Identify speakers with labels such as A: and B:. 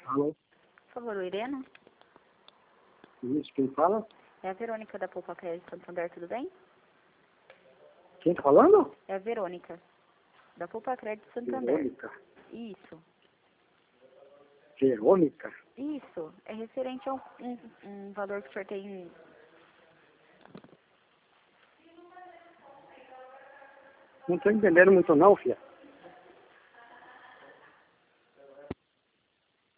A: Alô?
B: Por favor, o Irena?
A: Isso, quem fala?
B: É a Verônica da Poupa Crédito Santander, tudo bem?
A: Quem tá falando?
B: É a Verônica, da Poupa Crédito Santander.
A: Verônica.
B: Isso,
A: Verônica?
B: isso. É referente a um valor que o senhor tem...
A: Não tô entendendo muito não, filha.